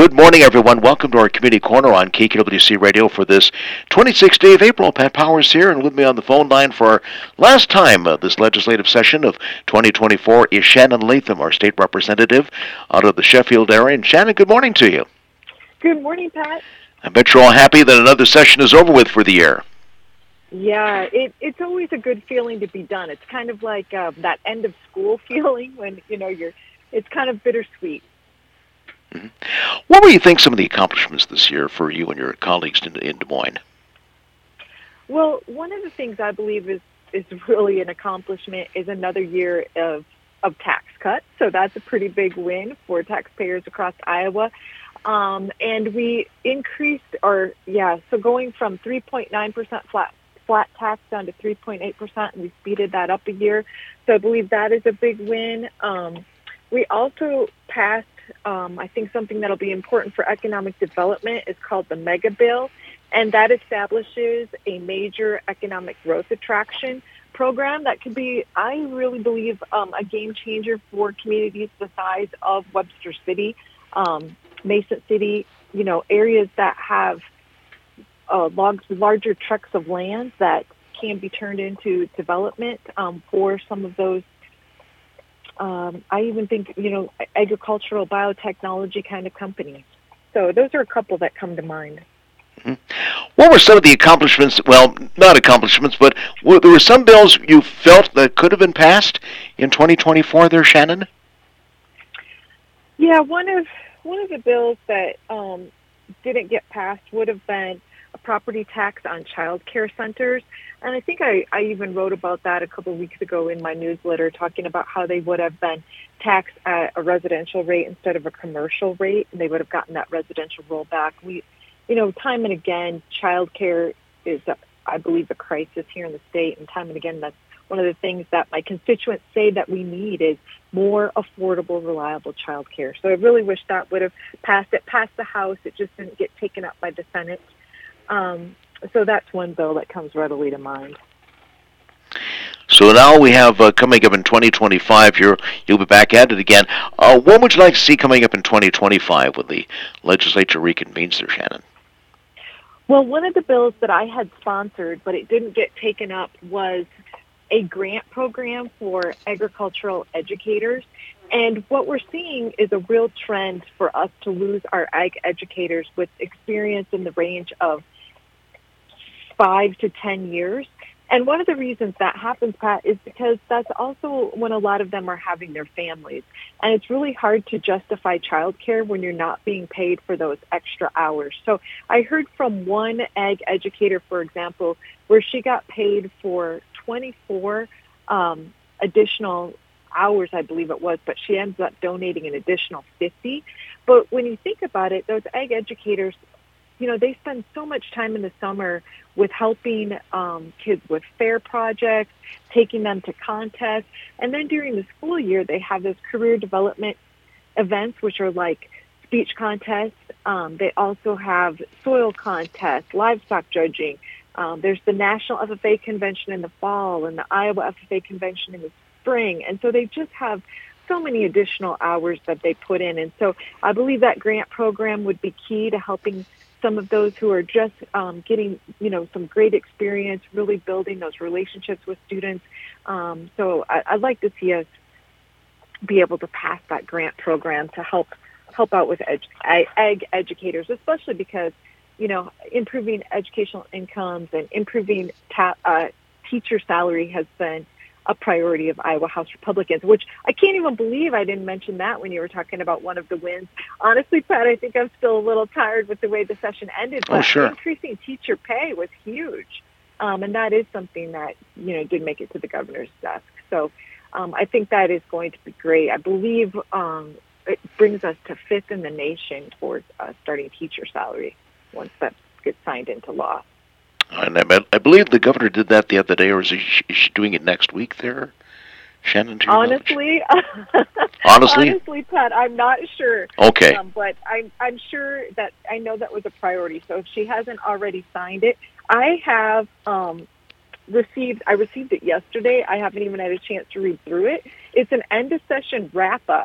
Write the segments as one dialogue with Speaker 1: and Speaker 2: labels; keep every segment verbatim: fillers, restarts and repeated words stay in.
Speaker 1: Good morning, everyone. Welcome to our Community Corner on K K W C Radio for this twenty-sixth day of April. Pat Powers here, and with me on the phone line for our last time uh, this legislative session of twenty twenty-four is Shannon Latham, our state representative out of the Sheffield area. And Shannon, good morning to you.
Speaker 2: Good morning, Pat.
Speaker 1: I bet you're all happy that another session is over with for the year.
Speaker 2: Yeah, it, it's always a good feeling to be done. It's kind of like uh, that end of school feeling when, you know, you're, it's kind of bittersweet.
Speaker 1: Mm-hmm. What were you think some of the accomplishments this year for you and your colleagues in, in Des Moines?
Speaker 2: Well, one of the things I believe is, is really an accomplishment is another year of, of tax cuts. So that's a pretty big win for taxpayers across Iowa. Um, and we increased our, yeah, so going from three point nine percent flat flat tax down to three point eight percent, and we speeded that up a year. So I believe that is a big win. Um, we also passed, um, I think something that'll be important for economic development is called the Mega Bill, and that establishes a major economic growth attraction program that could be, I really believe, um, a game changer for communities the size of Webster City, um, Mason City, you know, areas that have uh, logs, larger tracts of land that can be turned into development um, for some of those. Um, I even think, you know, agricultural biotechnology kind of companies. So those are a couple that come to mind.
Speaker 1: Mm-hmm. What were some of the accomplishments, well, not accomplishments, but were, there were some bills you felt that could have been passed in twenty twenty-four there, Shannon?
Speaker 2: Yeah, one of one of the bills that um, didn't get passed would have been a property tax on child care centers. And I think I, I even wrote about that a couple of weeks ago in my newsletter, talking about how they would have been taxed at a residential rate instead of a commercial rate, and they would have gotten that residential rollback. We, you know, time and again, child care is, I believe, a crisis here in the state, and time and again, that's one of the things that my constituents say that we need is more affordable, reliable child care. So I really wish that would have passed. It passed the House. It just didn't get taken up by the Senate. Um, so that's one bill that comes readily to mind.
Speaker 1: So now we have uh, coming up in twenty twenty-five, you're, you'll be back at it again. Uh, what would you like to see coming up in twenty twenty-five when the legislature reconvenes there, Shannon?
Speaker 2: Well, one of the bills that I had sponsored, but it didn't get taken up, was a grant program for agricultural educators. And what we're seeing is a real trend for us to lose our ag educators with experience in the range of five to ten years. And one of the reasons that happens, Pat, is because that's also when a lot of them are having their families. And it's really hard to justify childcare when you're not being paid for those extra hours. So I heard from one ag educator, for example, where she got paid for twenty-four um, additional hours, I believe it was, but she ends up donating an additional fifty. But when you think about it, those ag educators, you know, they spend so much time in the summer with helping um, kids with fair projects, taking them to contests. And then during the school year, they have those career development events, which are like speech contests. Um, they also have soil contests, livestock judging. Um, there's the National F F A Convention in the fall and the Iowa F F A Convention in the spring. And so they just have so many additional hours that they put in. And so I believe that grant program would be key to helping some of those who are just um, getting, you know, some great experience, really building those relationships with students. Um, so I, I'd like to see us be able to pass that grant program to help help out with ed- ag educators, especially because, you know, improving educational incomes and improving ta- uh, teacher salary has been a priority of Iowa House Republicans, which I can't even believe I didn't mention that when you were talking about one of the wins. Honestly, Pat, I think I'm still a little tired with the way the session ended, but
Speaker 1: oh, sure.
Speaker 2: increasing teacher pay was huge. Um, and that is something that, you know, did make it to the governor's desk. So um, I think that is going to be great. I believe um, it brings us to fifth in the nation for uh, starting teacher salary once that gets signed into law.
Speaker 1: And I, I believe the governor did that the other day, or is she, is she doing it next week there, Shannon? To your
Speaker 2: honestly,
Speaker 1: honestly,
Speaker 2: honestly, Pat, I'm not sure.
Speaker 1: Okay,
Speaker 2: um, but I'm I'm sure that I know that was a priority. So if she hasn't already signed it, I have um, received. I received it yesterday. I haven't even had a chance to read through it. It's an end of session wrap up.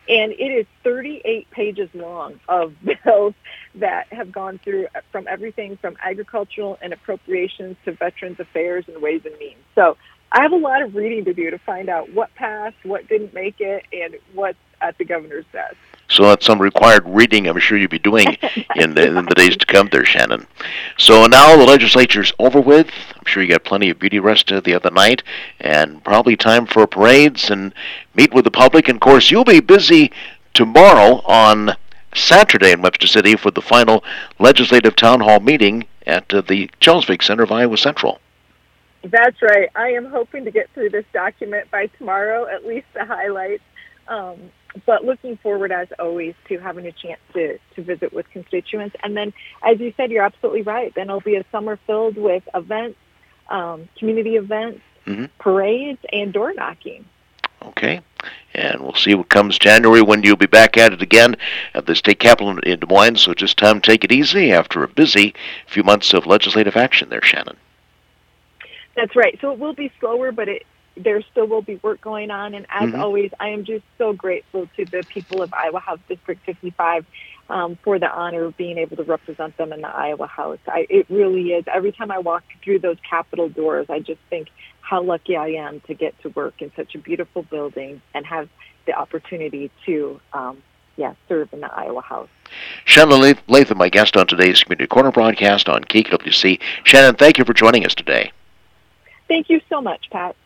Speaker 2: And it is thirty-eight pages long of bills that have gone through from everything from agricultural and appropriations to Veterans Affairs and Ways and Means. So I have a lot of reading to do to find out what passed, what didn't make it, and what's at the governor's desk.
Speaker 1: So that's some required reading I'm sure you'll be doing in the, in the days to come there, Shannon. So now the legislature's over with. I'm sure you got plenty of beauty rest uh, the other night, and probably time for parades and meet with the public. And, of course, you'll be busy tomorrow on Saturday in Webster City for the final legislative town hall meeting at uh, the Charlesvig Center of Iowa Central.
Speaker 2: That's right. I am hoping to get through this document by tomorrow, at least the highlights. Um, but looking forward, as always, to having a chance to, to visit with constituents. And then, as you said, you're absolutely right. Then it'll be a summer filled with events, um, community events, mm-hmm. parades, and door knocking.
Speaker 1: Okay. And we'll see what comes January when you'll be back at it again at the state capitol in Des Moines. So just time to take it easy after a busy few months of legislative action there, Shannon.
Speaker 2: That's right. So it will be slower, but it there still will be work going on. And as mm-hmm. always, I am just so grateful to the people of Iowa House District fifty-five um, for the honor of being able to represent them in the Iowa House. I, it really is. Every time I walk through those Capitol doors, I just think how lucky I am to get to work in such a beautiful building and have the opportunity to, um, yeah, serve in the Iowa House.
Speaker 1: Shannon Latham, my guest on today's Community Corner broadcast on K K W C. Shannon, thank you for joining us today.
Speaker 2: Thank you so much, Pat.